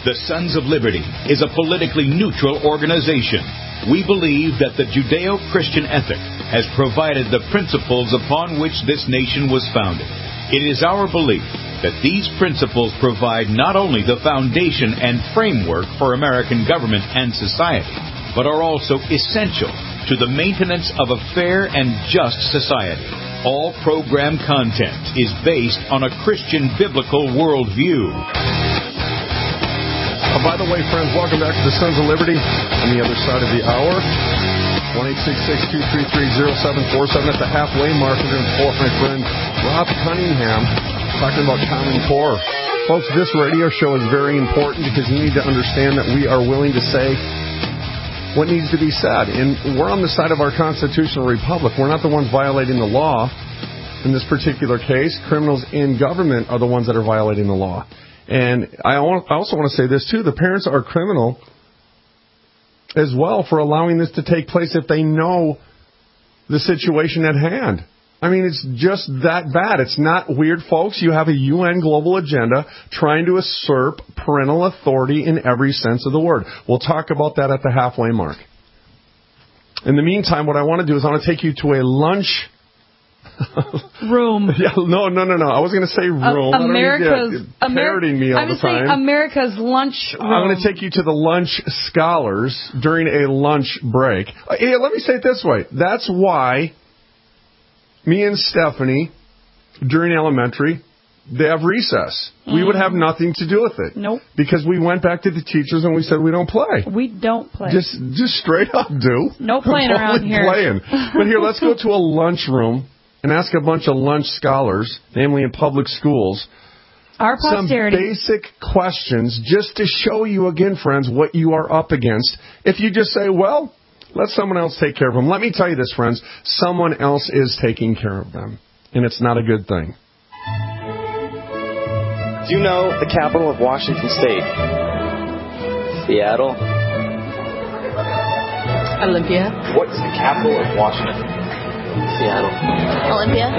The Sons of Liberty is a politically neutral organization. We believe that the Judeo-Christian ethic has provided the principles upon which this nation was founded. It is our belief that these principles provide not only the foundation and framework for American government and society, but are also essential to the maintenance of a fair and just society. All program content is based on a Christian biblical worldview. By the way, friends, welcome back to the Sons of Liberty on the other side of the hour. 1-866-233-0747 at the halfway mark. We're going to pull up my friend Rob Cunningham talking about Common Core. Folks, this radio show is very important because you need to understand that we are willing to say what needs to be said. And we're on the side of our constitutional republic. We're not the ones violating the law. In this particular case, criminals in government are the ones that are violating the law. And I also want to say this, too. The parents are criminal as well for allowing this to take place if they know the situation at hand. I mean, it's just that bad. It's not weird, folks. You have a UN global agenda trying to usurp parental authority in every sense of the word. We'll talk about that at the halfway mark. In the meantime, what I want to do is I want to take you to a lunch room. Yeah, no. I was going to say room. Parroting me all the time. America's lunch room. I'm going to take you to the lunch scholars during a lunch break. Hey, let me say it this way. That's why me and Stephanie, during elementary, they have recess. We would have nothing to do with it. Nope. Because we went back to the teachers and we said we don't play. We don't play. Just straight up do. No playing around here. Playing. But here, let's go to a lunchroom and ask a bunch of lunch scholars, namely in public schools, our posterity, some basic questions just to show you again, friends, what you are up against. If you just say, well, let someone else take care of them. Let me tell you this, friends. Someone else is taking care of them, and it's not a good thing. Do you know the capital of Washington State? Seattle. Olympia. What's the capital of Washington? Seattle. Olympia.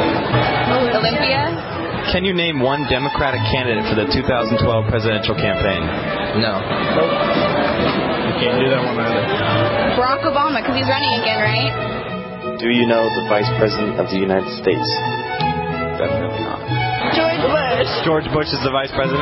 Can you name one Democratic candidate for the 2012 presidential campaign? No. Nope. You can't do that one either. Barack Obama, because he's running again, right? Do you know the Vice President of the United States? Definitely not. George Bush. George Bush is the Vice President?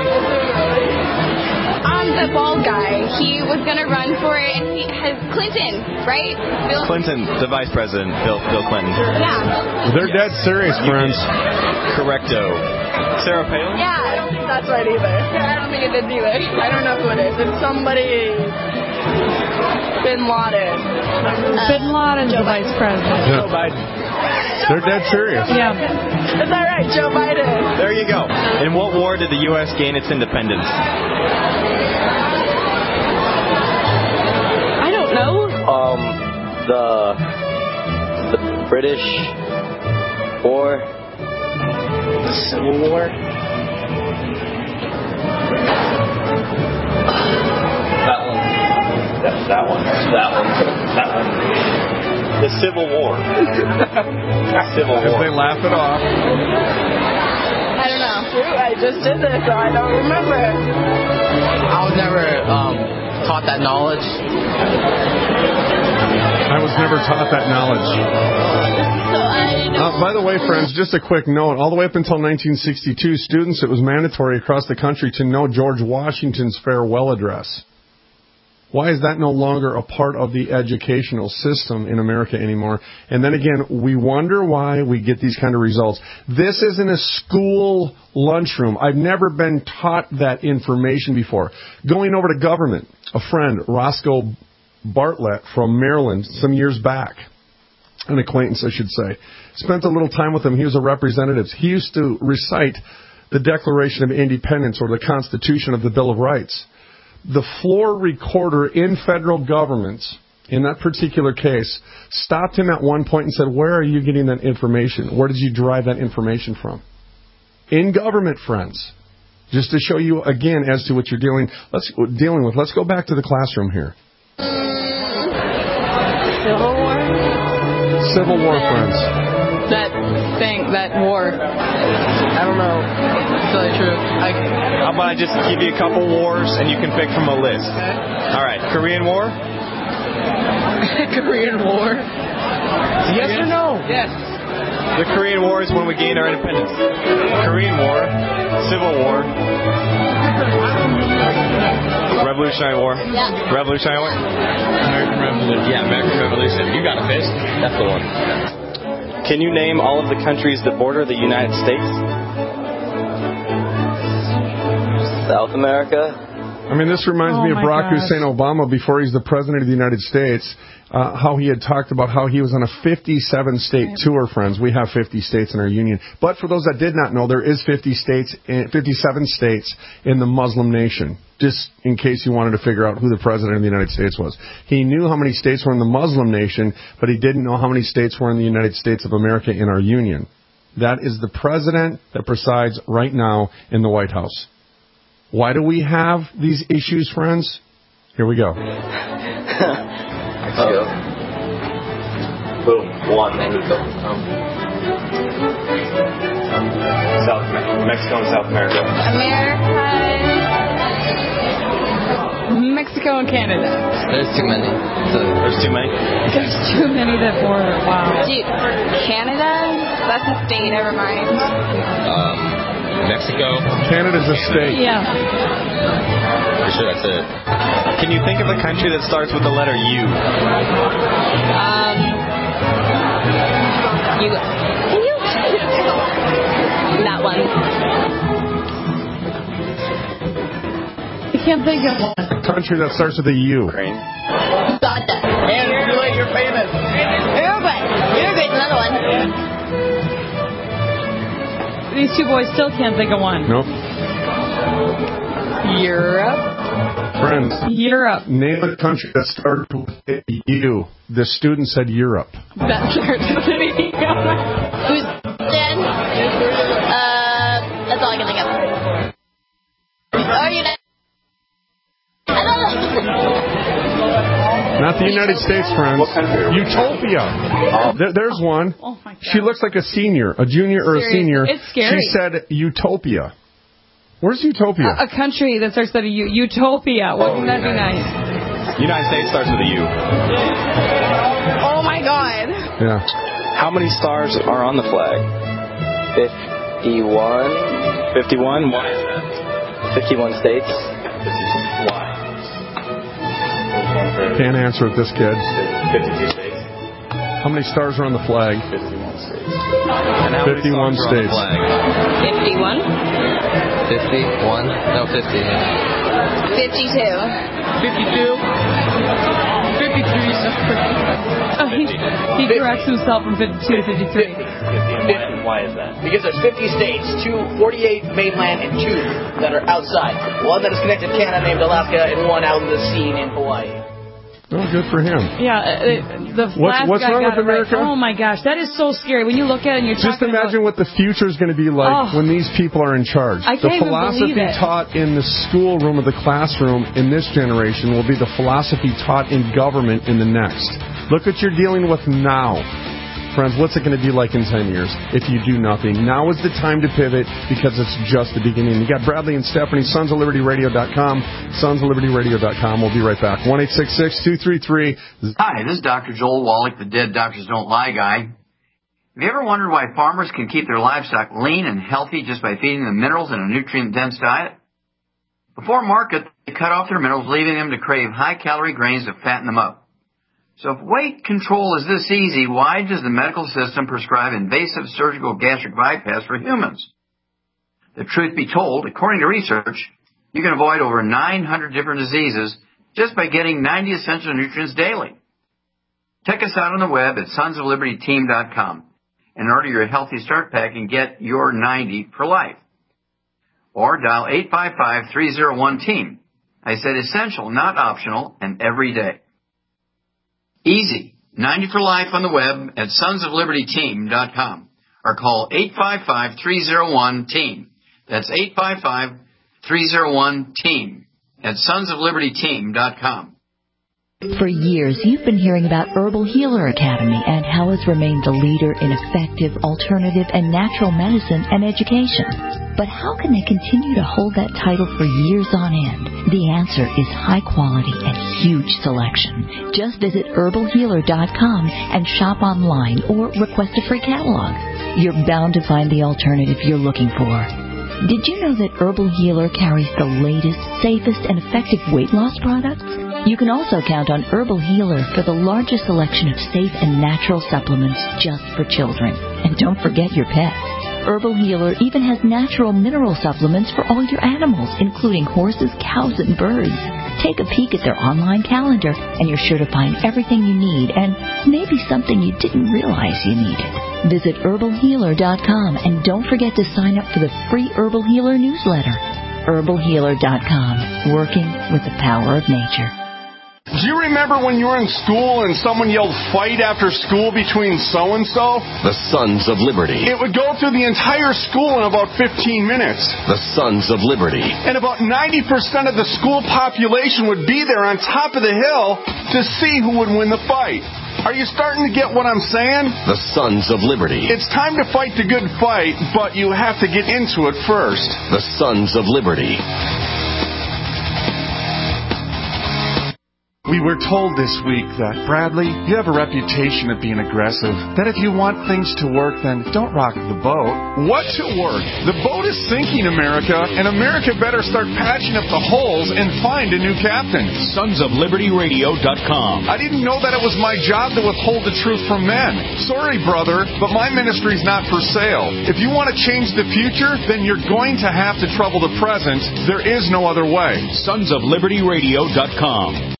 The bald guy. He was going to run for it, and he has Clinton, right? Clinton, the Vice President, Bill Clinton. Yeah. They're dead serious, friends. Correcto. Sarah Palin? Yeah, I don't think that's right either. I don't think it is either. I don't know who it is. It's somebody... Bin Laden. Bin Laden's the Vice President. Yeah. Joe Biden. They're dead serious. Yeah. Is that right? Joe Biden. There you go. In what war did the U.S. gain its independence? I don't know. The British War. The Civil War. That one. The Civil War. Civil War. Because they laugh it off. I don't know. I just did this, so I don't remember. I was never taught that knowledge. I was never taught that knowledge. By the way, friends, just a quick note. All the way up until 1962, students, it was mandatory across the country to know George Washington's farewell address. Why is that no longer a part of the educational system in America anymore? And then again, we wonder why we get these kind of results. This isn't a school lunchroom. I've never been taught that information before. Going over to government, a friend, Roscoe Bartlett from Maryland, some years back, an acquaintance, I should say, spent a little time with him. He was a representative. He used to recite the Declaration of Independence or the Constitution of the Bill of Rights. The floor recorder in federal government, in that particular case, stopped him at one point and said, where are you getting that information? Where did you derive that information from? In government, friends. Just to show you, again, as to what you're dealing with. Let's go back to the classroom here. Civil War? Civil War, friends. That war. I don't know. actually true. How about I just give you a couple wars and you can pick from a list? All right, Korean War? Korean War? Yes or no? Yes. The Korean War is when we gained our independence. Korean War, Civil War, Revolutionary War. Yeah. Revolutionary War? American Revolution. Yeah, American Revolution. You got a fist. That's the one. Can you name all of the countries that border the United States? South America. I mean, this reminds me of Barack Hussein Obama before he's the president of the United States, how he had talked about how he was on a 57-state tour, friends. We have 50 states in our union. But for those that did not know, there is 57 states in the Muslim nation, just in case you wanted to figure out who the president of the United States was. He knew how many states were in the Muslim nation, but he didn't know how many states were in the United States of America in our union. That is the president that presides right now in the White House. Why do we have these issues, friends? Here we go. Mexico. Boom. One. Mexico. Mexico and South America. Mexico and Canada. There's too many. There's too many? There's too many that border. Wow. Dude, Canada? That's a state, never mind. Mexico. Canada's a state. Yeah. For sure, that's it. Can you think of a country that starts with the letter U? That one. I can't think of one. A country that starts with a U. Ukraine. Uganda. And you're famous. Uruguay. Uruguay's another one. These two boys still can't think of one. Nope. Europe. Friends. Europe. Name a country that starts with a U. The student said Europe. That starts with an E. Who's dead? That's all I can think of. Oh, you know. I don't know. Not the United States, friends. What country are we in? Utopia. There's one. Oh my God. She looks like a senior, a junior or a senior. It's scary. She said Utopia. Where's Utopia? A country that starts with a U. Utopia. Wouldn't that be nice? United States starts with a U. Oh my God. Yeah. How many stars are on the flag? 51. 51? Why is that? 51 states. Why? Can't answer it, this kid. 52 states. How many stars are on the flag? 51 states. And how 51 many songs are on the states. flag? 51? 51? No, 50. 52. 52? 53. Oh, he corrects himself from 52 to 53. Why is that? Because there's 50 states, 48 mainland, and 2 that are outside. One that is connected to Canada named Alaska, and one out in the sea named Hawaii. Oh, good for him. Yeah, the flag What's guy wrong got with it right. America? Oh my gosh, that is so scary. When you look at it and you're Just talking imagine about, what the future is going to be like when these people are in charge. I The can't even philosophy believe it. taught in the schoolroom of the classroom in this generation will be the philosophy taught in government in the next. Look what you're dealing with now. Friends, what's it going to be like in 10 years if you do nothing? Now is the time to pivot because it's just the beginning. You got Bradley and Stephanie, sonsoflibertyradio.com, sonsoflibertyradio.com. We'll be right back. 1-866-233. Hi, this is Dr. Joel Wallach, the Dead Doctors Don't Lie guy. Have you ever wondered why farmers can keep their livestock lean and healthy just by feeding them minerals in a nutrient-dense diet? Before market, they cut off their minerals, leaving them to crave high-calorie grains to fatten them up. So if weight control is this easy, why does the medical system prescribe invasive surgical gastric bypass for humans? The truth be told, according to research, you can avoid over 900 different diseases just by getting 90 essential nutrients daily. Check us out on the web at sonsoflibertyteam.com and order your Healthy Start Pack and get your 90 for life. Or dial 855-301-TEAM. I said essential, not optional, and every day. Easy. 90 for life on the web at sonsoflibertyteam.com or call 855-301-TEAM. That's 855-301-TEAM at sonsoflibertyteam.com. For years, you've been hearing about Herbal Healer Academy and how it's remained the leader in effective, alternative, and natural medicine and education. But how can they continue to hold that title for years on end? The answer is high quality and huge selection. Just visit herbalhealer.com and shop online or request a free catalog. You're bound to find the alternative you're looking for. Did you know that Herbal Healer carries the latest, safest, and effective weight loss products? You can also count on Herbal Healer for the largest selection of safe and natural supplements just for children. And don't forget your pets. Herbal Healer even has natural mineral supplements for all your animals, including horses, cows, and birds. Take a peek at their online calendar, and you're sure to find everything you need and maybe something you didn't realize you needed. Visit herbalhealer.com and don't forget to sign up for the free Herbal Healer newsletter. herbalhealer.com, working with the power of nature. Do you remember when you were in school and someone yelled fight after school between so-and-so? The Sons of Liberty. It would go through the entire school in about 15 minutes. The Sons of Liberty. And about 90% of the school population would be there on top of the hill to see who would win the fight. Are you starting to get what I'm saying? The Sons of Liberty. It's time to fight the good fight, but you have to get into it first. The Sons of Liberty. We were told this week that, Bradley, you have a reputation of being aggressive, that if you want things to work, then don't rock the boat. What to work? The boat is sinking, America, and America better start patching up the holes and find a new captain. SonsOfLibertyRadio.com. I didn't know that it was my job to withhold the truth from men. Sorry, brother, but my ministry's not for sale. If you want to change the future, then you're going to have to trouble the present. There is no other way. SonsOfLibertyRadio.com.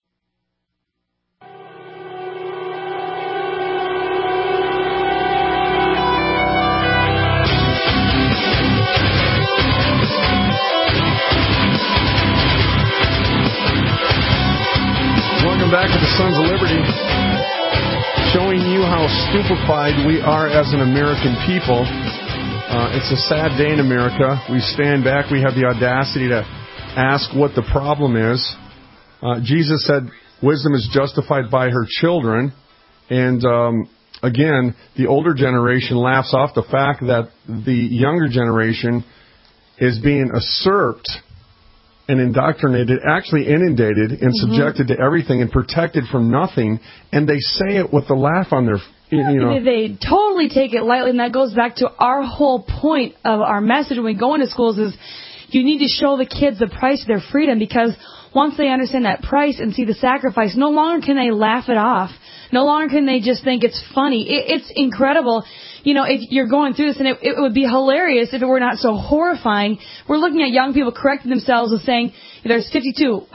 Back to the Sons of Liberty, showing you how stupefied we are as an American people. It's a sad day in America. We stand back. We have the audacity to ask what the problem is. Jesus said wisdom is justified by her children. And again, the older generation laughs off the fact that the younger generation is being usurped and indoctrinated, actually inundated and subjected to everything and protected from nothing, and they say it with a laugh on their, They totally take it lightly, and that goes back to our whole point of our message when we go into schools is you need to show the kids the price of their freedom, because once they understand that price and see the sacrifice, no longer can they laugh it off. No longer can they just think it's funny. It's incredible. If you're going through this, and it would be hilarious if it were not so horrifying. We're looking at young people correcting themselves and saying, there's 53,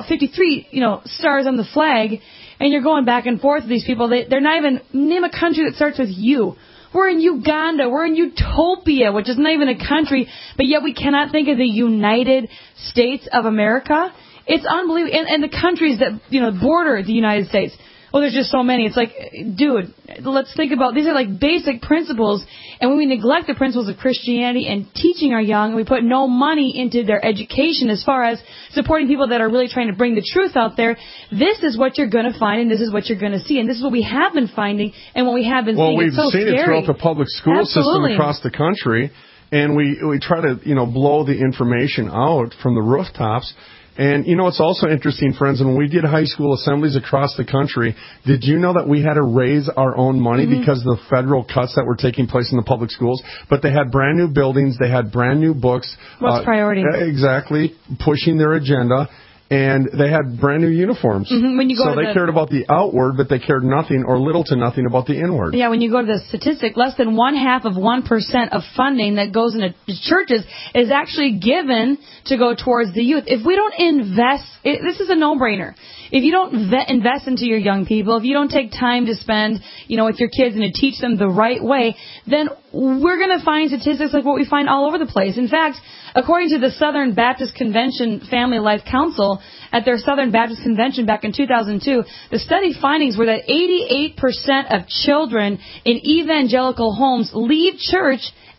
stars on the flag, and you're going back and forth with these people. They're not even, name a country that starts with U. We're in Uganda. We're in Utopia, which is not even a country, but yet we cannot think of the United States of America. It's unbelievable. And the countries that, border the United States. Well, there's just so many. It's like, dude, let's think about, these are like basic principles, and when we neglect the principles of Christianity and teaching our young, and we put no money into their education as far as supporting people that are really trying to bring the truth out there, this is what you're going to find, and this is what you're going to see, and this is what we have been finding, and what we have been seeing. Well, we've so seen scary. It throughout the public school system across the country, and we try to, blow the information out from the rooftops. And, it's also interesting, friends, when we did high school assemblies across the country, did you know that we had to raise our own money because of the federal cuts that were taking place in the public schools? But they had brand new buildings, they had brand new books. What's priority? Exactly, pushing their agenda. And they had brand new uniforms. When you go so they cared about the outward, but they cared nothing or little to nothing about the inward. Yeah, when you go to the statistic, less than 0.5% of funding that goes into churches is actually given to go towards the youth. If we don't invest, this is a no-brainer. If you don't invest into your young people, if you don't take time to spend, with your kids and to teach them the right way, then we're going to find statistics like what we find all over the place. In fact, according to the Southern Baptist Convention Family Life Council, at their Southern Baptist Convention back in 2002, the study findings were that 88% of children in evangelical homes leave church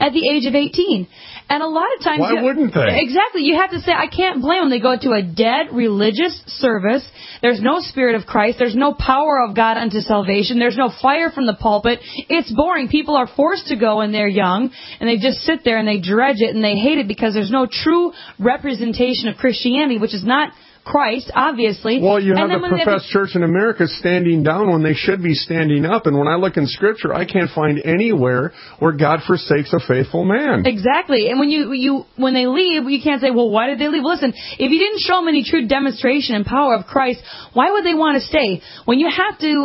at the age of 18. And a lot of times... Why wouldn't they? Exactly. You have to say, I can't blame them. They go to a dead religious service. There's no Spirit of Christ. There's no power of God unto salvation. There's no fire from the pulpit. It's boring. People are forced to go when they're young, and they just sit there and they dredge it and they hate it because there's no true representation of Christianity, which is not Christ, obviously. Well, you have the professed church in America standing down when they should be standing up. And when I look in Scripture, I can't find anywhere where God forsakes a faithful man. Exactly. And when they leave, you can't say, well, why did they leave? Listen, if you didn't show them any true demonstration and power of Christ, why would they want to stay? When you have to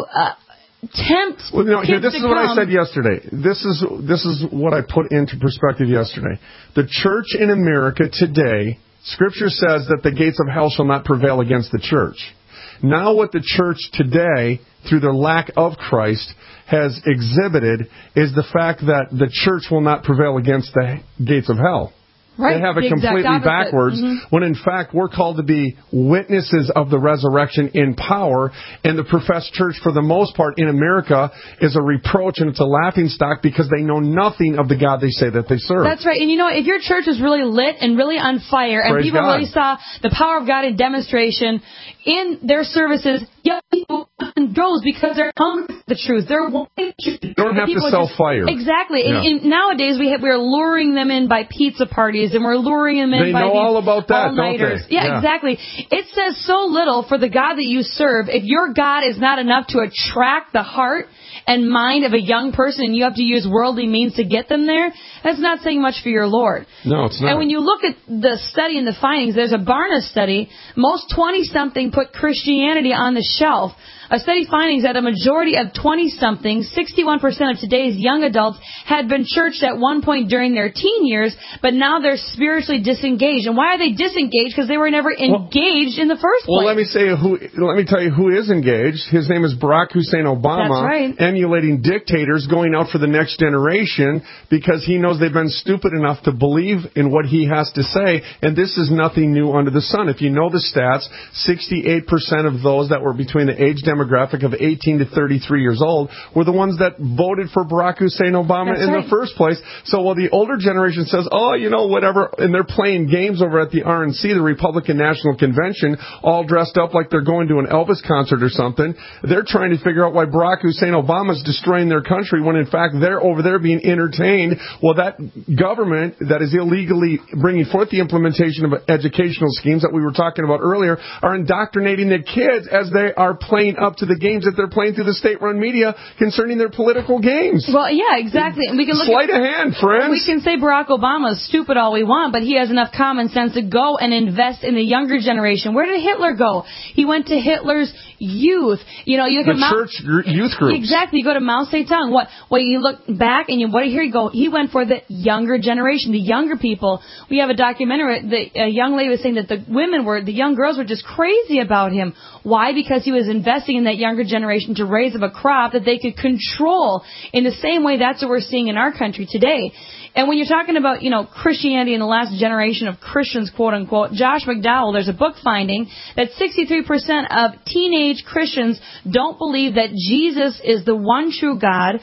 tempt kids this is what I said yesterday. This is what I put into perspective yesterday. The church in America today, Scripture says that the gates of hell shall not prevail against the church. Now what the church today, through their lack of Christ, has exhibited is the fact that the church will not prevail against the gates of hell. Right. They have it completely backwards, when in fact we're called to be witnesses of the resurrection in power, and the professed church for the most part in America is a reproach and it's a laughingstock because they know nothing of the God they say that they serve. That's right. And if your church is really lit and really on fire and people really saw the power of God in demonstration in their services, young people grows because they're hungry for the truth. They're wanting the truth. You don't have to sell fire. Exactly. Yeah. And nowadays we're luring them in by pizza parties, and we're luring them in by these all about that, all-nighters. don't they? Yeah, exactly. It says so little for the God that you serve. If your God is not enough to attract the heart and mind of a young person, and you have to use worldly means to get them there, that's not saying much for your Lord. No, it's not. And when you look at the study and the findings, there's a Barna study. Most 20-something put Christianity on the shelf. A study findings that a majority of 20-somethings, 61% of today's young adults, had been churched at one point during their teen years, but now they're spiritually disengaged. And why are they disengaged? Because they were never engaged in the first place. Well, let me tell you who is engaged. His name is Barack Hussein Obama. That's right. Emulating dictators, going out for the next generation because he knows they've been stupid enough to believe in what he has to say. And this is nothing new under the sun. If you know the stats, 68% of those that were between the age demographic of 18 to 33 years old were the ones that voted for Barack Hussein Obama the first place. So while the older generation says, whatever, and they're playing games over at the RNC, the Republican National Convention, all dressed up like they're going to an Elvis concert or something, they're trying to figure out why Barack Hussein Obama's destroying their country when in fact they're over there being entertained. Well, that government that is illegally bringing forth the implementation of educational schemes that we were talking about earlier are indoctrinating the kids as they are playing up to the games that they're playing through the state-run media concerning their political games. Well, yeah, exactly. And we can look Sleight of hand, friends. We can say Barack Obama is stupid all we want, but he has enough common sense to go and invest in the younger generation. Where did Hitler go? He went to Hitler's youth. You look at church youth groups. Exactly. You go to Mao Zedong. What you look back and here you go. He went for the younger generation, the younger people. We have a documentary. A young lady was saying that the young girls were just crazy about him. Why? Because he was investing in that younger generation to raise up a crop that they could control. In the same way, that's what we're seeing in our country today. And when you're talking about, Christianity and the last generation of Christians, quote unquote, Josh McDowell, there's a book finding that 63% of teenage Christians don't believe that Jesus is the one true God.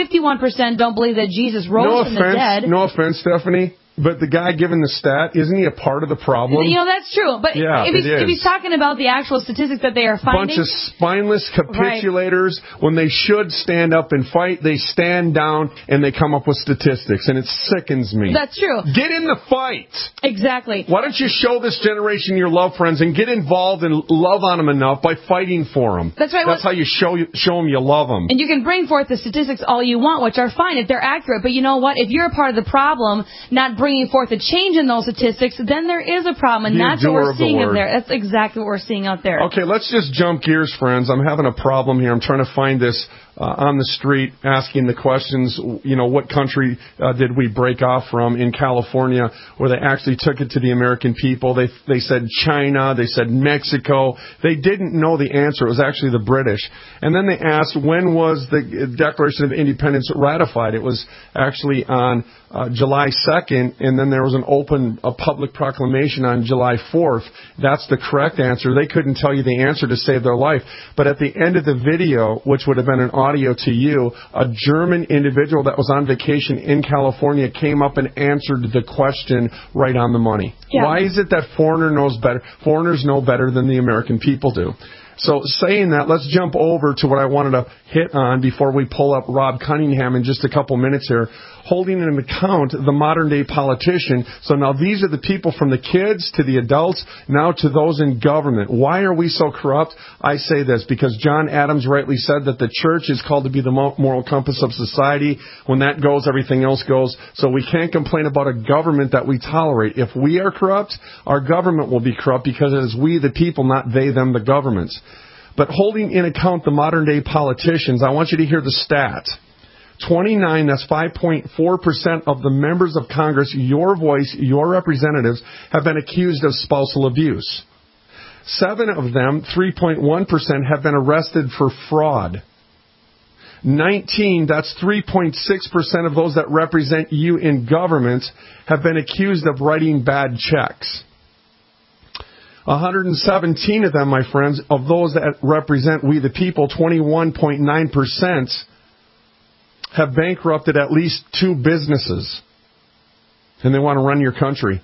51% don't believe that Jesus rose from the dead. No offense, Stephanie. But the guy giving the stat, isn't he a part of the problem? That's true. But if he's talking about the actual statistics that they are finding. Bunch of spineless capitulators. Right. When they should stand up and fight, they stand down and they come up with statistics. And it sickens me. That's true. Get in the fight. Exactly. Why don't you show this generation your love, friends, and get involved and love on them enough by fighting for them. That's right. That's how you show them you love them. And you can bring forth the statistics all you want, which are fine if they're accurate. But you know what? If you're a part of the problem, not bringing forth a change in those statistics, then there is a problem, and that's what we're seeing out there. That's exactly what we're seeing out there. Okay, let's just jump gears, friends. I'm having a problem here. I'm trying to find this on the street, asking the questions, what country did we break off from in California, where they actually took it to the American people. They said China, they said Mexico. They didn't know the answer. It was actually the British. And then they asked, when was the Declaration of Independence ratified? It was actually on July 2nd, and then there was a public proclamation on July 4th. That's the correct answer. They couldn't tell you the answer to save their life. But at the end of the video, which would have been an audio to you. A German individual that was on vacation in California came up and answered the question right on the money. Yeah. Why is it that foreigners know better than the American people do? So saying that, let's jump over to what I wanted to hit on before we pull up Rob Cunningham in just a couple minutes here. Holding in account the modern-day politician. So now these are the people from the kids to the adults, now to those in government. Why are we so corrupt? I say this because John Adams rightly said that the church is called to be the moral compass of society. When that goes, everything else goes. So we can't complain about a government that we tolerate. If we are corrupt, our government will be corrupt because it is we, the people, not they, them, the governments. But holding in account the modern-day politicians, I want you to hear the stat. 29, that's 5.4% of the members of Congress, your voice, your representatives, have been accused of spousal abuse. 7 of them, 3.1%, have been arrested for fraud. 19, that's 3.6% of those that represent you in government, have been accused of writing bad checks. 117 of them, my friends, of those that represent we the people, 21.9%, have bankrupted at least 2 businesses. And they want to run your country.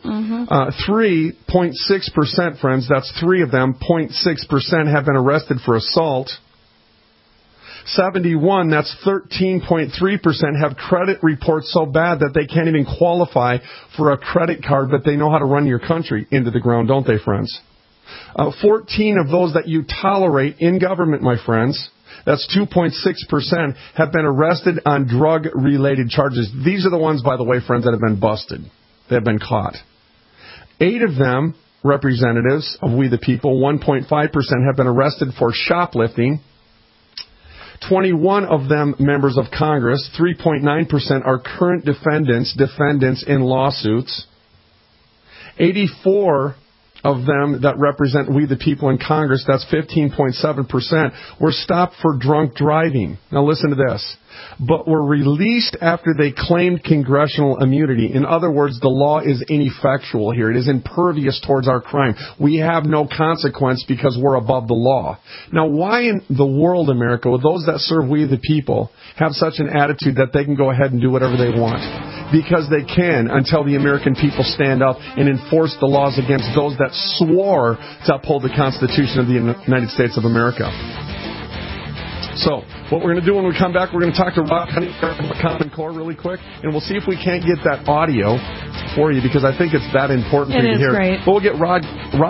3.6%, friends, that's 3 of them, 0.6% have been arrested for assault. 71, that's 13.3%, have credit reports so bad that they can't even qualify for a credit card, but they know how to run your country into the ground, don't they, friends? 14 of those that you tolerate in government, my friends, that's 2.6%, have been arrested on drug-related charges. These are the ones, by the way, friends, that have been busted. They have been caught. 8 of them, representatives of we the people, 1.5%, have been arrested for shoplifting. 21 of them, members of Congress, 3.9%, are current defendants in lawsuits. 84 of them that represent we the people in Congress, that's 15.7%, were stopped for drunk driving. Now listen to this. But were released after they claimed congressional immunity. In other words, the law is ineffectual here. It is impervious towards our crime. We have no consequence because we're above the law. Now, why in the world, America, would those that serve we the people have such an attitude that they can go ahead and do whatever they want? Because they can, until the American people stand up and enforce the laws against those that swore to uphold the Constitution of the United States of America. So, what we're going to do when we come back, we're going to talk to Rob Cunningham from Common Core really quick, and we'll see if we can't get that audio for you, because I think it's that important for you to hear. Great. But we'll get Rob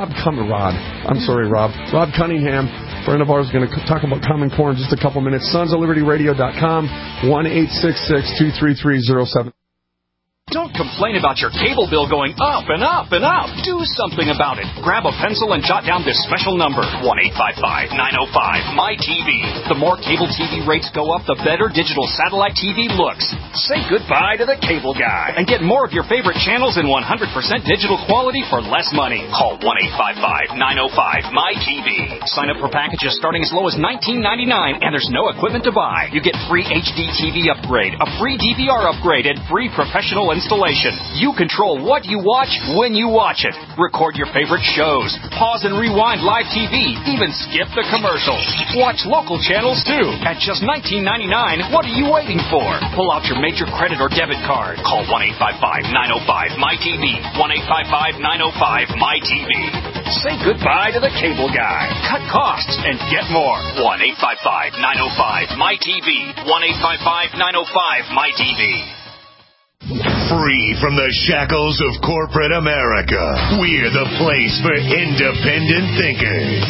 Cunningham, friend of ours, going to talk about Common Core in just a couple minutes. SonsOfLibertyRadio.com, 1-866-233-07. Don't complain about your cable bill going up and up and up. Do something about it. Grab a pencil and jot down this special number, 1-855-905-MY-TV. The more cable TV rates go up, the better digital satellite TV looks. Say goodbye to the cable guy and get more of your favorite channels in 100% digital quality for less money. Call 1-855-905-MY-TV. Sign up for packages starting as low as $19.99, and there's no equipment to buy. You get free HD TV upgrade, a free DVR upgrade, and free professional installation. You control what you watch when you watch it. Record your favorite shows. Pause and rewind live TV. Even skip the commercials. Watch local channels too. At just $19.99, what are you waiting for? Pull out your major credit or debit card. Call 1-855-905-MY-TV. 1-855-905-MY-TV. Say goodbye to the cable guy. Cut costs and get more. 1-855-905-MY-TV. 1-855-905-MY-TV. Free from the shackles of corporate America, we're the place for independent thinkers.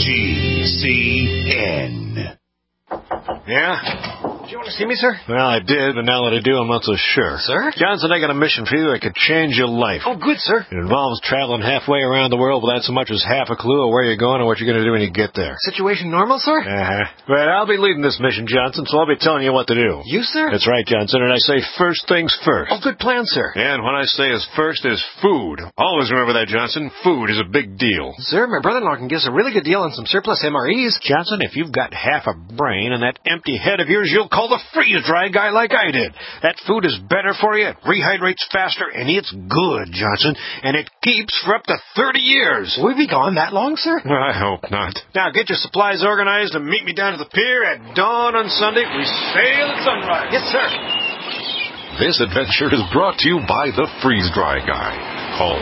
GCN. Yeah? Did you want to see me, sir? Well, I did, but now that I do, I'm not so sure. Sir? Johnson, I got a mission for you that could change your life. Oh, good, sir. It involves traveling halfway around the world without so much as half a clue of where you're going or what you're going to do when you get there. Situation normal, sir? But I'll be leading this mission, Johnson, so I'll be telling you what to do. You, sir? That's right, Johnson, and I say first things first. Oh, good plan, sir. And what I say is first is food. Always remember that, Johnson. Food is a big deal. Sir, my brother-in-law can give us a really good deal on some surplus MREs. Johnson, if you've got half a brain and that empty head of yours, you'll call the freeze-dry guy like I did. That food is better for you, it rehydrates faster, and it's good, Johnson, and it keeps for up to 30 years. Will we be gone that long, sir? I hope not. Now get your supplies organized and meet me down at the pier at dawn on Sunday. We sail at sunrise. Yes, sir. This adventure is brought to you by the Freeze-Dry Guy. Call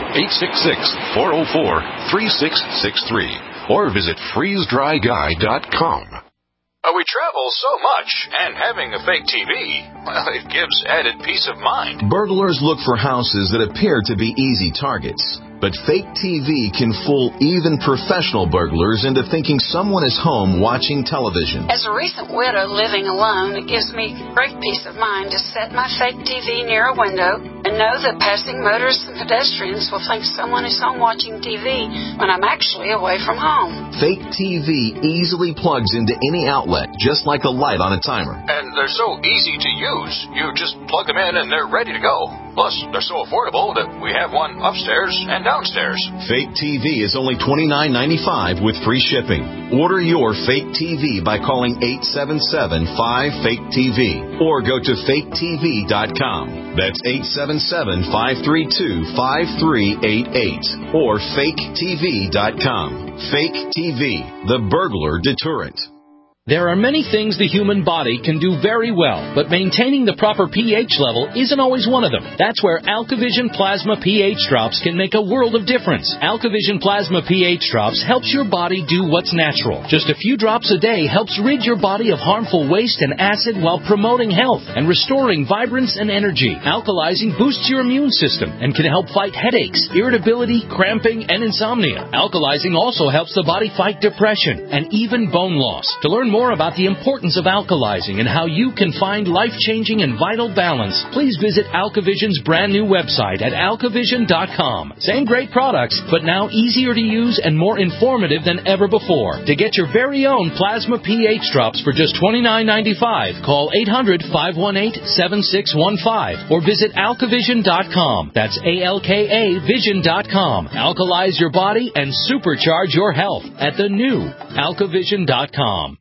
866-404-3663 or visit freezedryguy.com. We travel so much, and having a fake TV, well, it gives added peace of mind. Burglars look for houses that appear to be easy targets. But fake TV can fool even professional burglars into thinking someone is home watching television. As a recent widow living alone, it gives me great peace of mind to set my fake TV near a window and know that passing motorists and pedestrians will think someone is home watching TV when I'm actually away from home. Fake TV easily plugs into any outlet, just like a light on a timer. And they're so easy to use. You just plug them in and they're ready to go. Plus, they're so affordable that we have one upstairs and downstairs. Fake TV is only $29.95 with free shipping. Order your fake TV by calling 877-5FAKE-TV or go to faketv.com. That's 877-532-5388 or faketv.com. Fake TV, the burglar deterrent. There are many things the human body can do very well, but maintaining the proper pH level isn't always one of them. That's where AlkaVision Plasma pH Drops can make a world of difference. AlkaVision Plasma pH Drops helps your body do what's natural. Just a few drops a day helps rid your body of harmful waste and acid while promoting health and restoring vibrance and energy. Alkalizing boosts your immune system and can help fight headaches, irritability, cramping, and insomnia. Alkalizing also helps the body fight depression and even bone loss. To learn more about the importance of alkalizing and how you can find life-changing and vital balance, please visit AlkaVision's brand new website at alkavision.com. Same great products, but now easier to use and more informative than ever before. To get your very own Plasma pH Drops for just $29.95, call 800-518-7615 or visit alkavision.com. That's ALKA vision.com. Alkalize your body and supercharge your health at the new alkavision.com.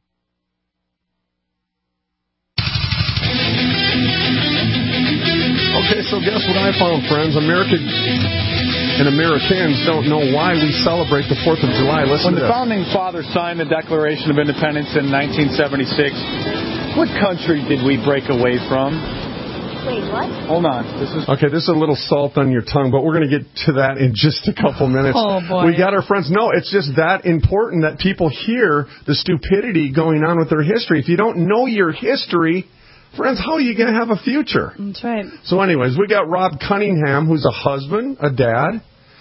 Okay, so guess what I found, friends? America and Americans don't know why we celebrate the 4th of July. Listen when to the this. Founding Fathers signed the Declaration of Independence in 1976, what country did we break away from? Wait, what? Hold on. Okay, this is a little salt on your tongue, but we're going to get to that in just a couple minutes. Oh, boy. We got our friends. No, it's just that important that people hear the stupidity going on with their history. If you don't know your history, friends, how are you going to have a future? That's right. So anyways, we got Rob Cunningham, who's a husband, a dad,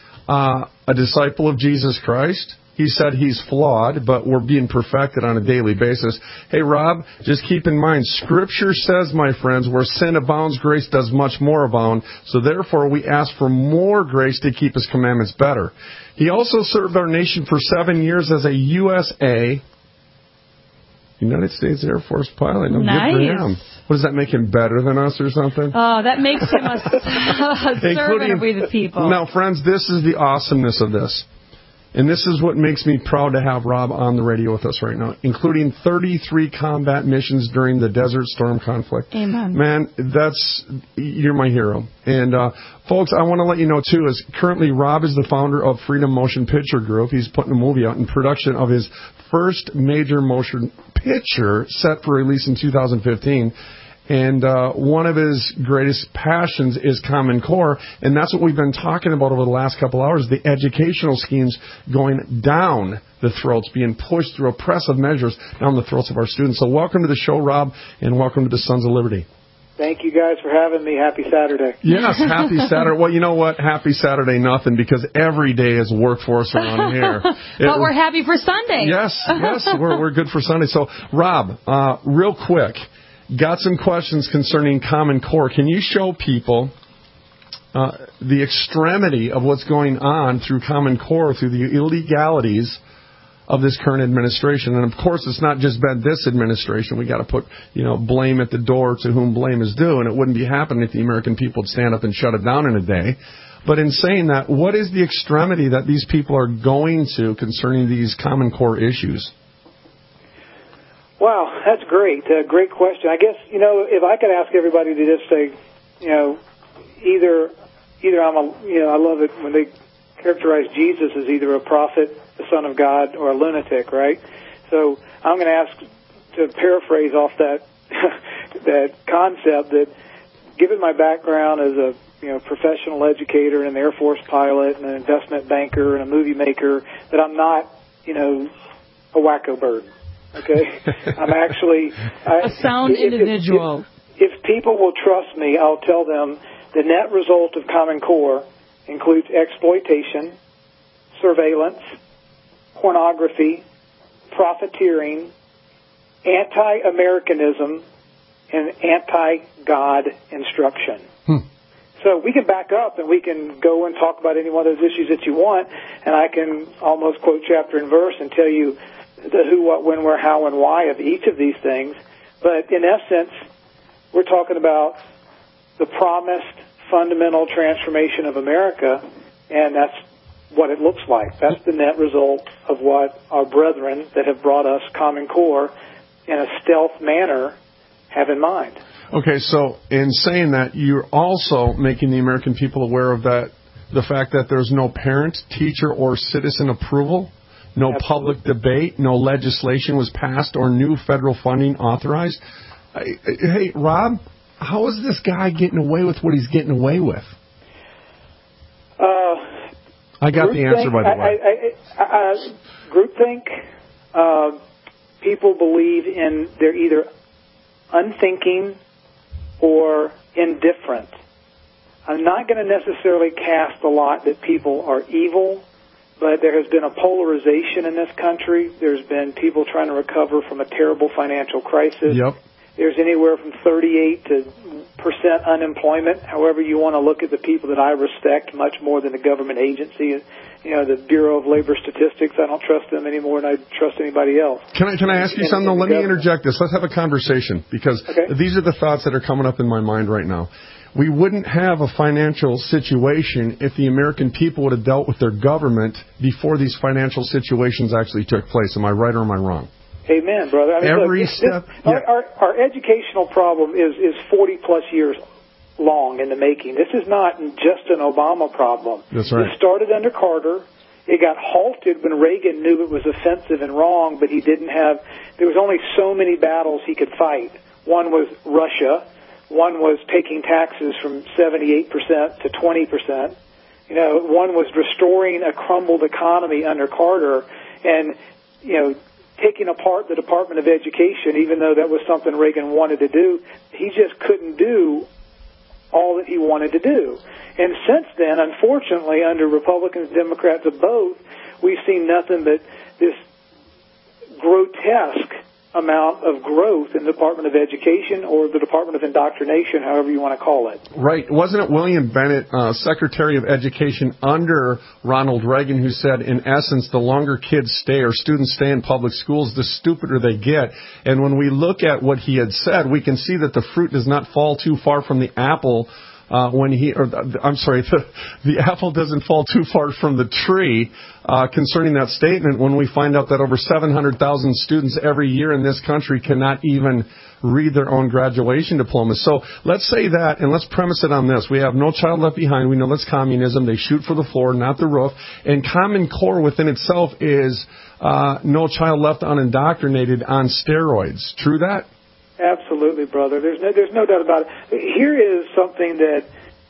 a disciple of Jesus Christ. He said he's flawed, but we're being perfected on a daily basis. Hey, Rob, just keep in mind, Scripture says, my friends, where sin abounds, grace does much more abound. So therefore, we ask for more grace to keep His commandments better. He also served our nation for 7 years as a USA, United States Air Force pilot. No, nice. Good for him. What, does that make him better than us or something? Oh, that makes him a servant of we the people. Now, friends, this is the awesomeness of this. And this is what makes me proud to have Rob on the radio with us right now, including 33 combat missions during the Desert Storm conflict. Amen. Man, you're my hero. And, folks, I want to let you know, too, is currently Rob is the founder of Freedom Motion Picture Group. He's putting a movie out in production of his first major motion picture set for release in 2015. And one of his greatest passions is Common Core, and that's what we've been talking about over the last couple hours, the educational schemes going down the throats, being pushed through oppressive measures down the throats of our students. So welcome to the show, Rob, and welcome to the Sons of Liberty. Thank you guys for having me. Happy Saturday. Yes, happy Saturday. Well, you know what? Happy Saturday nothing, because every day is work for us around here. But we're happy for Sunday. Yes, we're good for Sunday. So, Rob, real quick, got some questions concerning Common Core. Can you show people the extremity of what's going on through Common Core, through the illegalities of this current administration? And, of course, it's not just been this administration. We got to put, blame at the door to whom blame is due, and it wouldn't be happening if the American people would stand up and shut it down in a day. But in saying that, what is the extremity that these people are going to concerning these Common Core issues? Wow, that's great. Great question. I guess, if I could ask everybody to just say, either I love it when they characterize Jesus as either a prophet, the Son of God, or a lunatic, right? So I'm going to ask to paraphrase off that that concept that, given my background as a professional educator and an Air Force pilot and an investment banker and a movie maker, that I'm not, a wacko bird. Okay? I'm actually a sound individual. If people will trust me, I'll tell them the net result of Common Core includes exploitation, surveillance, pornography, profiteering, anti-Americanism, and anti-God instruction. So we can back up and we can go and talk about any one of those issues that you want, and I can almost quote chapter and verse and tell you the who, what, when, where, how, and why of each of these things. But in essence, we're talking about the promised fundamental transformation of America, and that's what it looks like. That's the net result of what our brethren that have brought us Common Core in a stealth manner have in mind. Okay, so in saying that, you're also making the American people aware of that, the fact that there's no parent, teacher, or citizen approval, no public debate, no legislation was passed, or new federal funding authorized. Hey, Rob, how is this guy getting away with what he's getting away with? I got the answer, by the way. Groupthink, people believe in they're either unthinking or indifferent. I'm not going to necessarily cast the lot that people are evil, but there has been a polarization in this country. There's been people trying to recover from a terrible financial crisis. Yep. There's anywhere from 38% unemployment. However you want to look at the people that I respect much more than the government agency, the Bureau of Labor Statistics. I don't trust them any more than I trust anybody else. Can I ask you something? Let me interject this. Let's have a conversation, because these are the thoughts that are coming up in my mind right now. We wouldn't have a financial situation if the American people would have dealt with their government before these financial situations actually took place. Am I right or am I wrong? Amen, brother. Our educational problem is 40-plus years long in the making. This is not just an Obama problem. That's right. It started under Carter. It got halted when Reagan knew it was offensive and wrong, but there was only so many battles he could fight. One was Russia. One was taking taxes from 78% to 20%. One was restoring a crumbled economy under Carter, and, taking apart the Department of Education, even though that was something Reagan wanted to do. He just couldn't do all that he wanted to do. And since then, unfortunately, under Republicans, Democrats of both, we've seen nothing but this grotesque amount of growth in the Department of Education, or the Department of Indoctrination, however you want to call it. Right. Wasn't it William Bennett, Secretary of Education under Ronald Reagan, who said, in essence, the longer kids stay or students stay in public schools, the stupider they get. And when we look at what he had said, we can see that the fruit does not fall too far from the apple. The apple doesn't fall too far from the tree concerning that statement, when we find out that over 700,000 students every year in this country cannot even read their own graduation diplomas. So let's say that, and let's premise it on this. We have No Child Left Behind. We know that's communism. They shoot for the floor, not the roof. And Common Core within itself is No Child Left Unindoctrinated on steroids. True that? Absolutely, brother. There's no doubt about it. Here is something that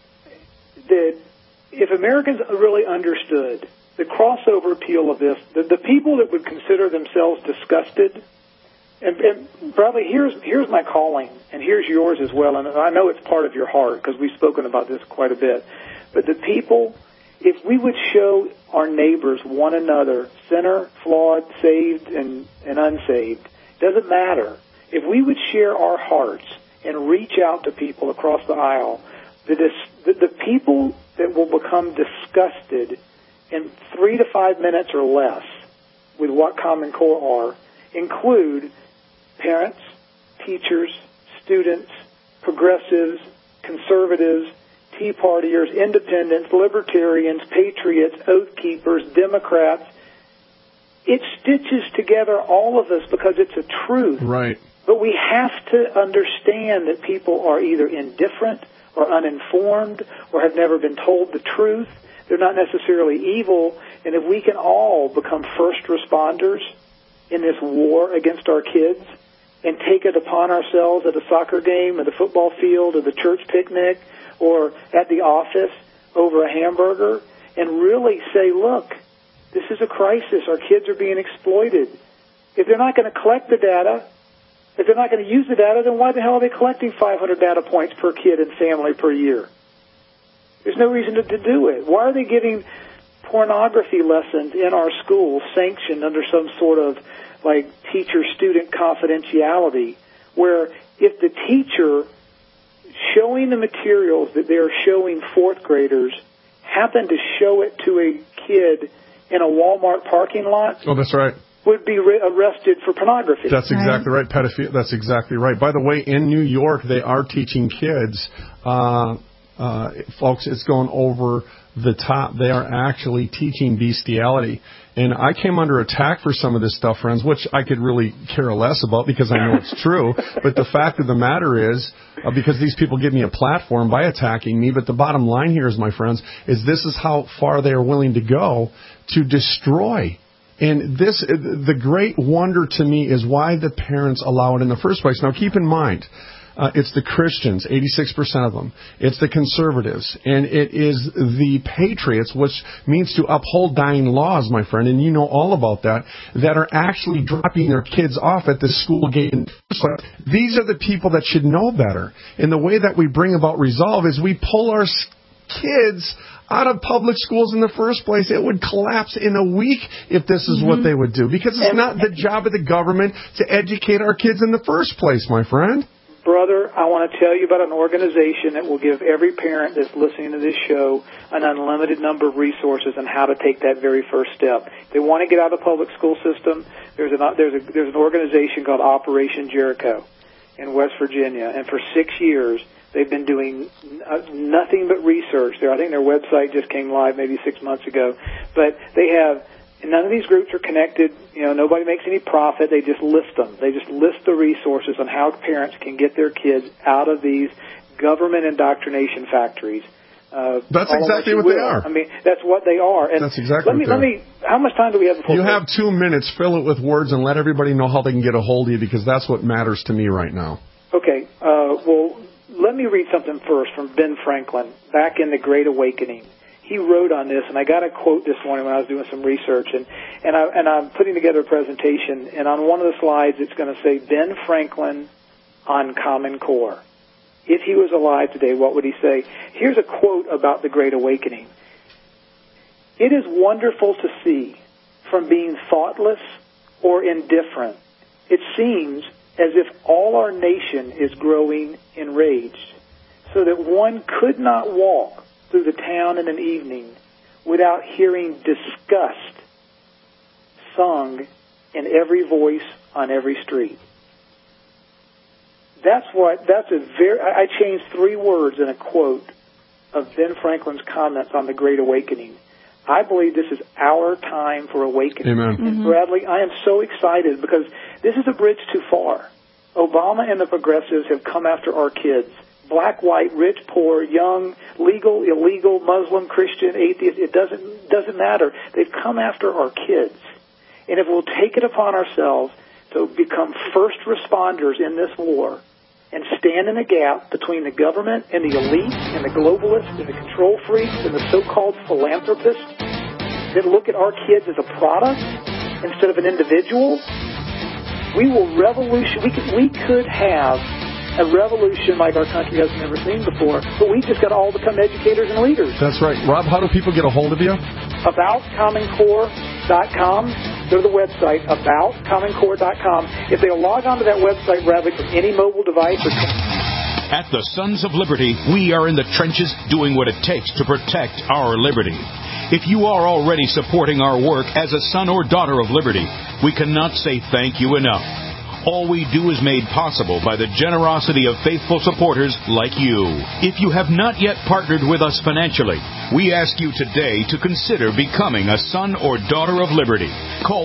if Americans really understood the crossover appeal of this, the people that would consider themselves disgusted, and Bradley, here's my calling, and here's yours as well, and I know it's part of your heart because we've spoken about this quite a bit, but the people, if we would show our neighbors, one another, sinner, flawed, saved, and unsaved, doesn't matter. If we would share our hearts and reach out to people across the aisle, the people that will become disgusted in 3 to 5 minutes or less with what Common Core are include parents, teachers, students, progressives, conservatives, Tea Partiers, independents, libertarians, patriots, oath keepers, Democrats, it stitches together all of us because it's a truth. Right. But we have to understand that people are either indifferent or uninformed or have never been told the truth. They're not necessarily evil. And if we can all become first responders in this war against our kids and take it upon ourselves at a soccer game, at the football field, at the church picnic, or at the office over a hamburger, and really say, look, this is a crisis. Our kids are being exploited. If they're not going to collect the data, if they're not going to use the data, then why the hell are they collecting 500 data points per kid and family per year? There's no reason to do it. Why are they giving pornography lessons in our schools sanctioned under some sort of like teacher-student confidentiality, where if the teacher showing the materials that they're showing fourth graders happen to show it to a kid in a Walmart parking lot, oh, that's right, would be arrested for pornography. That's exactly right. Pedophilia. That's exactly right. By the way, in New York, they are teaching kids, folks, it's going over the top. They are actually teaching bestiality. And I came under attack for some of this stuff, friends, which I could really care less about because I know it's true. But the fact of the matter is, because these people give me a platform by attacking me, but the bottom line here is, my friends, is this is how far they are willing to go to destroy. And this, the great wonder to me is why the parents allow it in the first place. Now, keep in mind, it's the Christians, 86% of them. It's the conservatives. And it is the patriots, which means to uphold dying laws, my friend, and you know all about that, that are actually dropping their kids off at the school gate. These are the people that should know better. And the way that we bring about resolve is we pull our kids out of public schools in the first place. It would collapse in a week if this is what they would do, because it's not the job of the government to educate our kids in the first place, my friend. Brother, I want to tell you about an organization that will give every parent that's listening to this show an unlimited number of resources on how to take that very first step. If they want to get out of the public school system, there's an organization called Operation Jericho in West Virginia, and for 6 years they've been doing nothing but research there. I think their website just came live maybe 6 months ago, but they have. None of these groups are connected. You know, nobody makes any profit. They just list them. They just list the resources on how parents can get their kids out of these government indoctrination factories. That's exactly what they are. I mean, that's what they are. And that's exactly what they are. How much time do we have before? You have 2 minutes. Fill it with words and let everybody know how they can get a hold of you, because that's what matters to me right now. Okay. Well, let me read something first from Ben Franklin back in The Great Awakening. He wrote on this, and I got a quote this morning when I was doing some research, and I'm putting together a presentation, and on one of the slides it's going to say Ben Franklin on Common Core. If he was alive today, what would he say? Here's a quote about the Great Awakening. It is wonderful to see, from being thoughtless or indifferent, it seems as if all our nation is growing enraged, so that one could not walk through the town in an evening without hearing disgust sung in every voice on every street. I changed 3 words in a quote of Ben Franklin's comments on the Great Awakening. I believe this is our time for awakening. Amen. And Bradley, I am so excited because this is a bridge too far. Obama and the progressives have come after our kids. Black, white, rich, poor, young, legal, illegal, Muslim, Christian, atheist, it doesn't matter. They've come after our kids. And if we'll take it upon ourselves to become first responders in this war and stand in the gap between the government and the elite and the globalists and the control freaks and the so-called philanthropists that look at our kids as a product instead of an individual, we will we could have a revolution like our country has never seen before, but we just got to all become educators and leaders. That's right. Rob, how do people get a hold of you? AboutCommonCore.com. Go to the website, AboutCommonCore.com. If they'll log onto that website, Bradley, from any mobile device. At the Sons of Liberty, we are in the trenches doing what it takes to protect our liberty. If you are already supporting our work as a son or daughter of liberty, we cannot say thank you enough. All we do is made possible by the generosity of faithful supporters like you. If you have not yet partnered with us financially, we ask you today to consider becoming a son or daughter of liberty. Call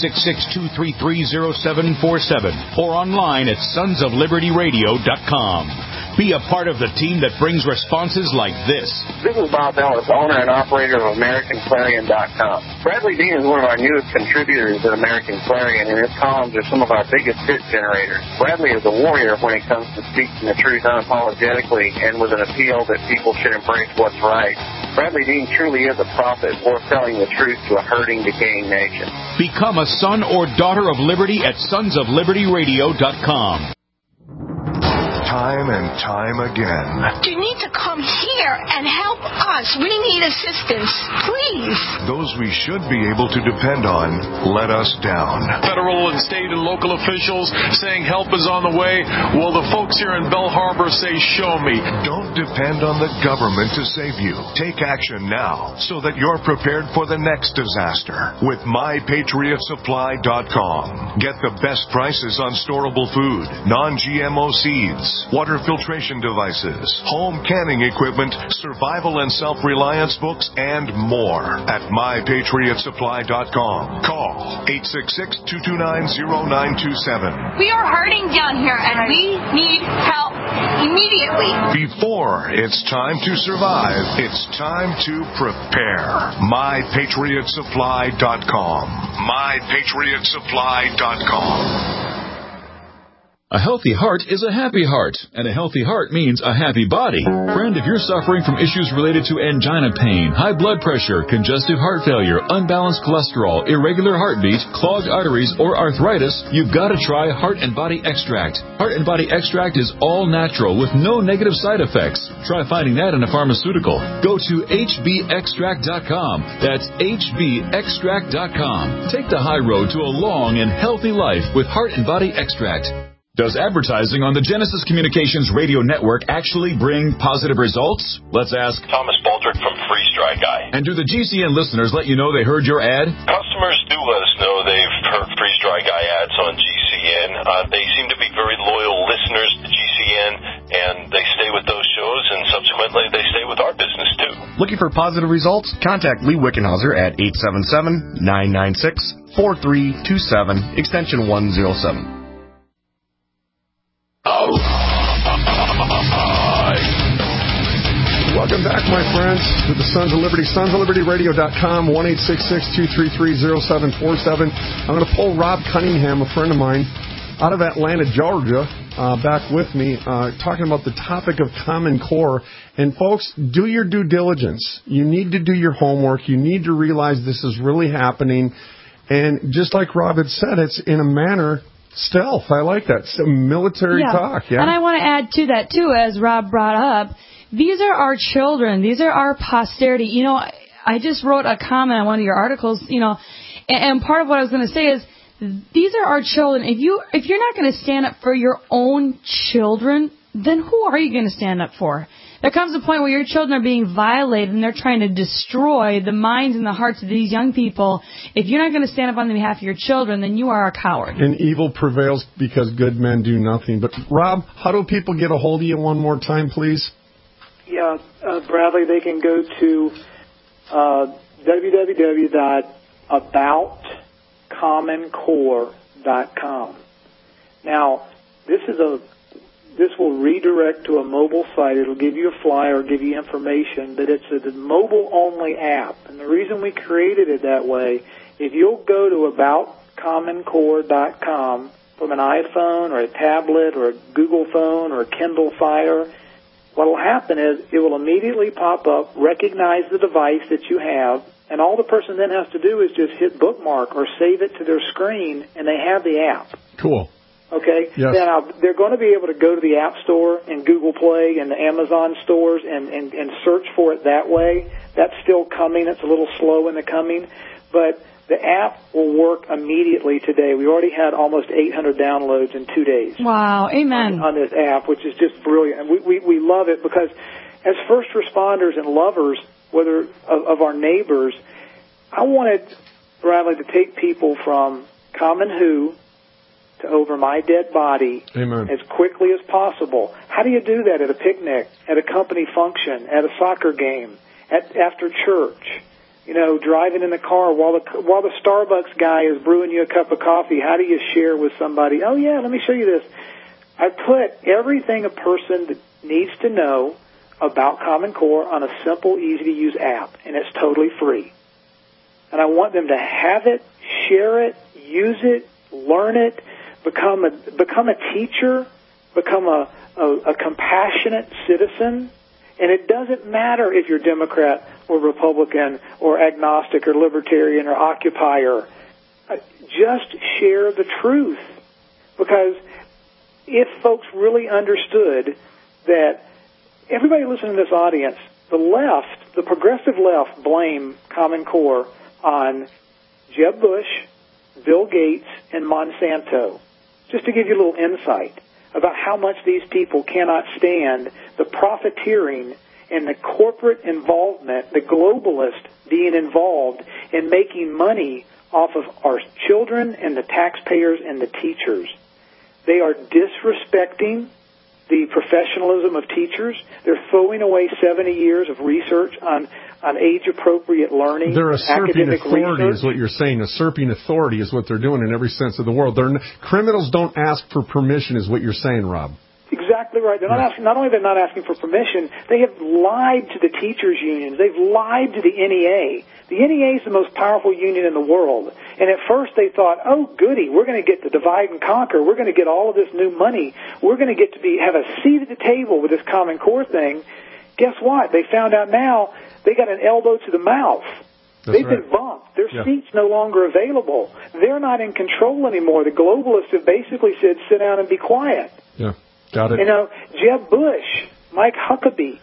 1-866-233-0747 or online at sonsoflibertyradio.com. Be a part of the team that brings responses like this. This is Bob Ellis, owner and operator of AmericanClarion.com. Bradley Dean is one of our newest contributors at American Clarion, and his columns are some of our biggest hit generators. Bradley is a warrior when it comes to speaking the truth unapologetically and with an appeal that people should embrace what's right. Bradley Dean truly is a prophet worth telling the truth to a hurting, decaying nation. Become a son or daughter of liberty at sonsoflibertyradio.com. Time and time again. You need to come here and help us. We need assistance, please. Those we should be able to depend on let us down. Federal and state and local officials saying help is on the way. Well, the folks here in Bell Harbor say, show me. Don't depend on the government to save you. Take action now so that you're prepared for the next disaster with MyPatriotSupply.com. Get the best prices on storable food, non-GMO seeds, water filtration devices, home canning equipment, survival and self-reliance books, and more at MyPatriotSupply.com. Call 866-229-0927. We are hurting down here, and we need help immediately. Before it's time to survive, it's time to prepare. MyPatriotSupply.com. MyPatriotSupply.com. A healthy heart is a happy heart, and a healthy heart means a happy body. Friend, if you're suffering from issues related to angina pain, high blood pressure, congestive heart failure, unbalanced cholesterol, irregular heartbeat, clogged arteries, or arthritis, you've got to try Heart and Body Extract. Heart and Body Extract is all natural with no negative side effects. Try finding that in a pharmaceutical. Go to hbextract.com. That's hbextract.com. Take the high road to a long and healthy life with Heart and Body Extract. Does advertising on the Genesis Communications radio network actually bring positive results? Let's ask Thomas Baldrick from Freeze Dry Guy. And do the GCN listeners let you know they heard your ad? Customers do let us know they've heard Freeze Dry Guy ads on GCN. They seem to be very loyal listeners to GCN, and they stay with those shows, and subsequently they stay with our business too. Looking for positive results? Contact Lee Wickenhauser at 877-996-4327, extension 107. Welcome back, my friends, to the Sons of Liberty, sonsoflibertyradio.com, 1-866-233-0747. I'm going to pull Rob Cunningham, a friend of mine, out of Atlanta, Georgia, back with me, talking about the topic of Common Core. And, folks, do your due diligence. You need to do your homework. You need to realize this is really happening. And just like Rob had said, it's in a manner stealth. I like that. Some military talk. Yeah. And I want to add to that, too, as Rob brought up. These are our children. These are our posterity. You know, I just wrote a comment on one of your articles, you know, and part of what I was going to say is these are our children. If you're not going to stand up for your own children, then who are you going to stand up for? There comes a point where your children are being violated and they're trying to destroy the minds and the hearts of these young people. If you're not going to stand up on behalf of your children, then you are a coward. And evil prevails because good men do nothing. But, Rob, how do people get a hold of you one more time, please? Yeah, Bradley, they can go to www.aboutcommoncore.com. Now, this will redirect to a mobile site. It'll give you a flyer, give you information, but it's a mobile-only app. And the reason we created it that way, if you'll go to aboutcommoncore.com from an iPhone or a tablet or a Google phone or a Kindle Fire, what will happen is it will immediately pop up, recognize the device that you have, and all the person then has to do is just hit bookmark or save it to their screen, and they have the app. Cool. Okay? Yes. Now, they're going to be able to go to the App Store and Google Play and the Amazon stores and search for it that way. That's still coming. It's a little slow in the coming. But the app will work immediately today. We already had almost 800 downloads in 2 days. Wow, amen. On this app, which is just brilliant. And we love it because as first responders and lovers, whether of our neighbors, I wanted, Bradley, to take people from Common Who to over my dead body Amen. as quickly as possible. How do you do that at a picnic, at a company function, at a soccer game, after church? You know, driving in the car while the Starbucks guy is brewing you a cup of coffee. How do you share with somebody? Oh yeah, let me show you this. I put everything a person needs to know about Common Core on a simple, easy-to-use app, and it's totally free. And I want them to have it, share it, use it, learn it, become a teacher, become a compassionate citizen. And it doesn't matter if you're Democrat or Republican or agnostic or libertarian or occupier. Just share the truth. Because if folks really understood that everybody listening to this audience, the left, the progressive left, blame Common Core on Jeb Bush, Bill Gates, and Monsanto. Just to give you a little insight about how much these people cannot stand the profiteering and the corporate involvement, the globalists being involved in making money off of our children and the taxpayers and the teachers. They are disrespecting the professionalism of teachers. They're throwing away 70 years of research on age-appropriate learning. They're usurping authority research. is what you're saying. Usurping authority is what they're doing in every sense of the word. Criminals don't ask for permission is what you're saying, Rob. Exactly right. They're not only they're not asking for permission, they have lied to the teachers' unions. They've lied to the NEA. The NEA is the most powerful union in the world. And at first they thought, oh, goody, we're going to get to divide and conquer. We're going to get all of this new money. We're going to get to have a seat at the table with this Common Core thing. Guess what? They found out now they got an elbow to the mouth. They've been bumped. Their seat's no longer available. They're not in control anymore. The globalists have basically said, sit down and be quiet. Yeah, got it. You know, Jeb Bush, Mike Huckabee,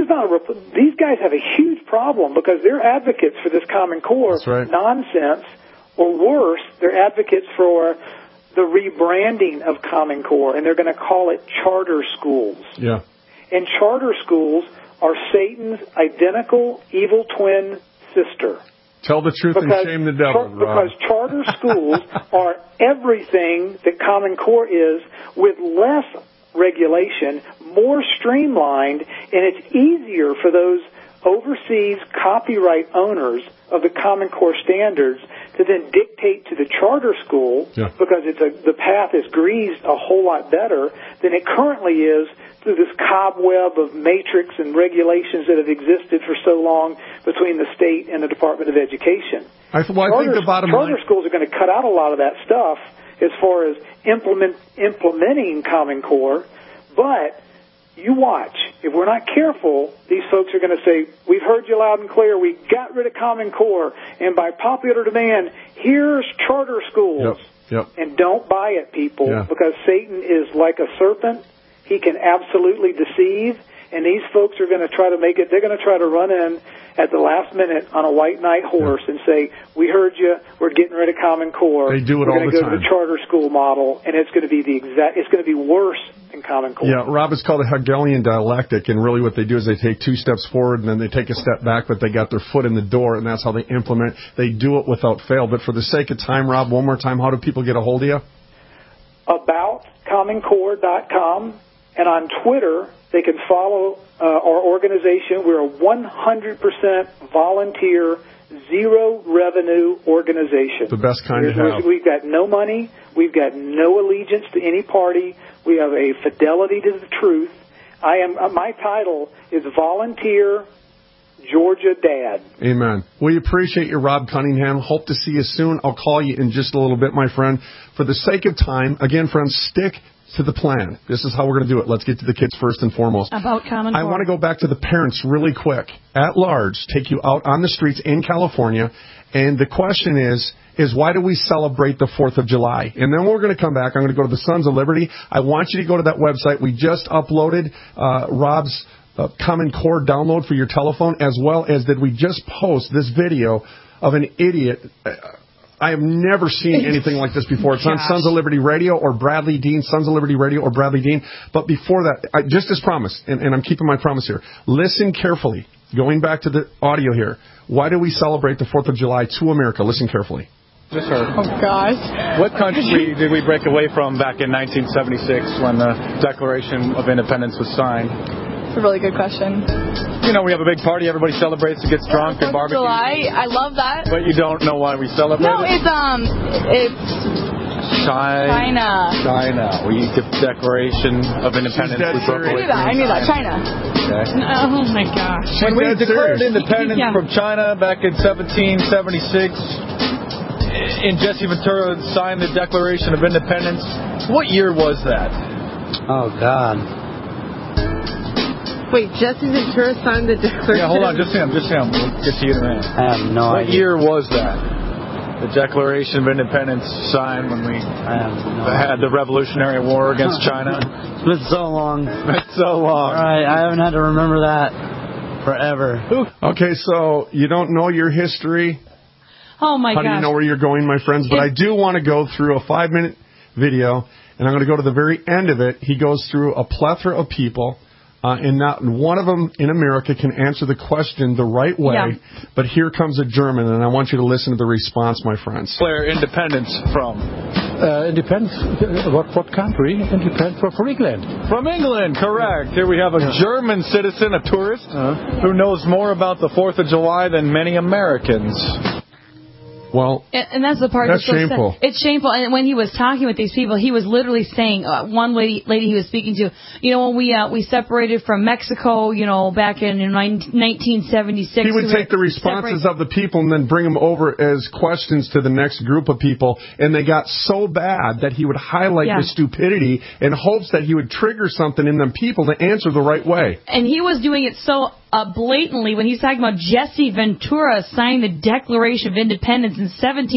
these guys have a huge problem because they're advocates for this Common Core nonsense, or worse, they're advocates for the rebranding of Common Core, and they're going to call it charter schools. Yeah. And charter schools are Satan's identical evil twin sister. Tell the truth and shame the devil, Rob. Because charter schools are everything that Common Core is, with less regulation, more streamlined, and it's easier for those overseas copyright owners of the Common Core standards to then dictate to the charter school, because the path is greased a whole lot better than it currently is through this cobweb of matrix and regulations that have existed for so long between the state and the Department of Education. I think the bottom line... Charter schools are going to cut out a lot of that stuff as far as implementing Common Core, but you watch. If we're not careful, these folks are going to say, we've heard you loud and clear, we got rid of Common Core, and by popular demand, here's charter schools. Yep. And don't buy it, people, because Satan is like a serpent. He can absolutely deceive, and these folks are going to try to make it, they're going to try to run in at the last minute on a white knight horse and say, we heard you, we're getting rid of Common Core. They do it all the time. We're going to go to the charter school model, and it's going to be it's going to be worse than Common Core. Yeah, Rob, it's called a Hegelian dialectic, and really what they do is they take 2 steps forward and then they take a step back, but they got their foot in the door, and that's how they implement. They do it without fail. But for the sake of time, Rob, one more time, how do people get a hold of you? About CommonCore.com. And on Twitter, they can follow our organization. We're a 100% volunteer, zero revenue organization. The best kind to have. We've got no money. We've got no allegiance to any party. We have a fidelity to the truth. My title is Volunteer Georgia Dad. Amen. We appreciate you, Rob Cunningham. Hope to see you soon. I'll call you in just a little bit, my friend. For the sake of time, again, friends, stick to the plan. This is how we're going to do it. Let's get to the kids first and foremost. About Common Core. I want to go back to the parents really quick. At large, take you out on the streets in California, and the question is why do we celebrate the 4th of July? And then we're going to come back. I'm going to go to the Sons of Liberty. I want you to go to that website. We just uploaded Rob's Common Core download for your telephone, as well as did we just post this video of an idiot. I have never seen anything like this before. It's on Sons of Liberty Radio or Bradley Dean, Sons of Liberty Radio or Bradley Dean. But before that, just as promised, and I'm keeping my promise here, listen carefully. Going back to the audio here, why do we celebrate the 4th of July to America? Listen carefully. Just heard. Oh, gosh. What country did we break away from back in 1976 when the Declaration of Independence was signed? It's a really good question. You know, we have a big party. Everybody celebrates and gets drunk and barbecues. July. I love that. But you don't know why we celebrate No, it? it's China. The Declaration of Independence. We broke away I knew that. China. Okay. Oh, my gosh. When we declared independence from China back in 1776, and Jesse Ventura signed the Declaration of Independence, what year was that? Oh, God. Wait, Jesse Ventura signed the Declaration? Yeah, hold on. Just him. We'll get to you in a minute. I have no idea. What year was that? The Declaration of Independence signed when we had the Revolutionary War against China? It's been so long. All right, I haven't had to remember that forever. Okay, so you don't know your history. Oh, my gosh. How do you know where you're going, my friends? But I do want to go through a 5-minute video, and I'm going to go to the very end of it. He goes through a plethora of people, and not one of them in America can answer the question the right way. Yeah. But here comes a German, and I want you to listen to the response, my friends. Where independence from? Independence. What country? Independence from England. From England, correct. Here we have a German citizen, a tourist, who knows more about the 4th of July than many Americans. Well, and that's the part that's shameful. It's shameful. And when he was talking with these people, he was literally saying, one lady he was speaking to, when we separated from Mexico, back in 1976. He would take the responses of the people and then bring them over as questions to the next group of people, and they got so bad that he would highlight the stupidity in hopes that he would trigger something in them people to answer the right way. And he was doing it so blatantly when he's talking about Jesse Ventura signing the Declaration of Independence in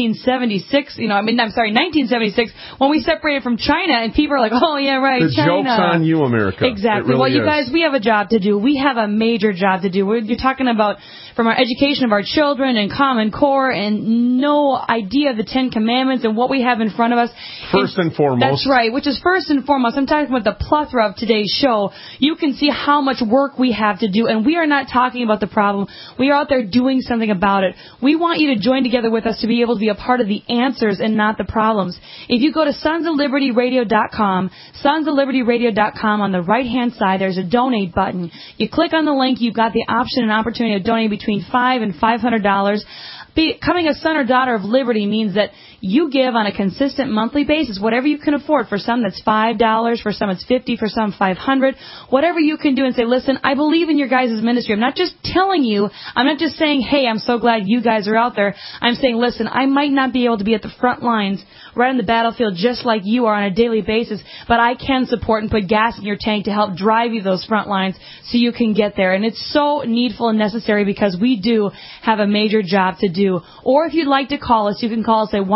1976, when we separated from China, and people are like, oh, yeah, right, China. The joke's on you, America. Exactly. Really you guys, we have a job to do. We have a major job to do. You're talking about from our education of our children and Common Core and no idea of the 10 Commandments and what we have in front of us. First and foremost. That's right, which is first and foremost. I'm talking about the plethora of today's show. You can see how much work we have to do, and we are not talking about the problem. We are out there doing something about it. We want you to join together with us to be able to be a part of the answers and not the problems. If you go to sonsoflibertyradio.com, sonsoflibertyradio.com, on the right-hand side, there's a donate button. You click on the link, you've got the option and opportunity to donate between $5 and $500. Becoming a son or daughter of Liberty means that you give on a consistent monthly basis, whatever you can afford. For some, that's $5. For some, it's $50. For some, $500. Whatever you can do, and say, listen, I believe in your guys' ministry. I'm not just telling you. I'm not just saying, hey, I'm so glad you guys are out there. I'm saying, listen, I might not be able to be at the front lines right on the battlefield just like you are on a daily basis, but I can support and put gas in your tank to help drive you those front lines so you can get there. And it's so needful and necessary because we do have a major job to do. Or if you'd like to call us, you can call us at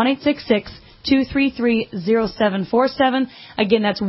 1-866-233-0747. Again, that's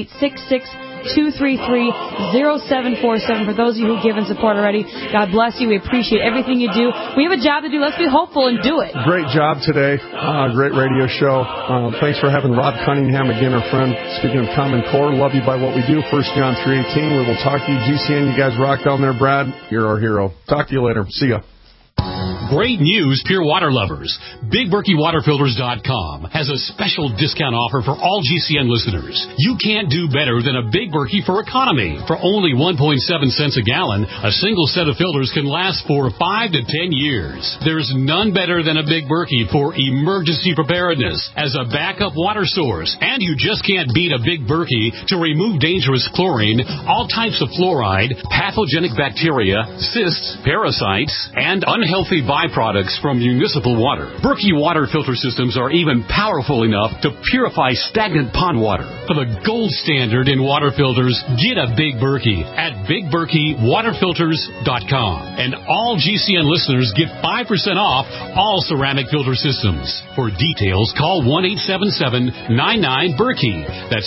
1-866-233-0747. For those of you who give and support already, God bless you. We appreciate everything you do. We have a job to do. Let's be hopeful and do it. Great job today. Great radio show. Thanks for having Rob Cunningham again, our friend. Speaking of Common Core, love you by what we do. 1 John 3:18. We will talk to you. GCN, you guys rock down there. Brad, you're our hero. Talk to you later. See ya. Great news, pure water lovers. BigBerkeyWaterFilters.com has a special discount offer for all GCN listeners. You can't do better than a Big Berkey for economy. For only 1.7 cents a gallon, a single set of filters can last for 5 to 10 years. There's none better than a Big Berkey for emergency preparedness as a backup water source. And you just can't beat a Big Berkey to remove dangerous chlorine, all types of fluoride, pathogenic bacteria, cysts, parasites, and unhealthy byproducts from municipal water. Berkey water filter systems are even powerful enough to purify stagnant pond water. For the gold standard in water filters, get a Big Berkey at BigBerkeyWaterFilters.com. And all GCN listeners get 5% off all ceramic filter systems. For details, call 1-877-99-BERKEY. That's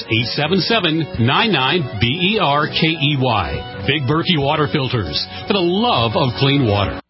877-99-BERKEY. Big Berkey Water Filters, for the love of clean water.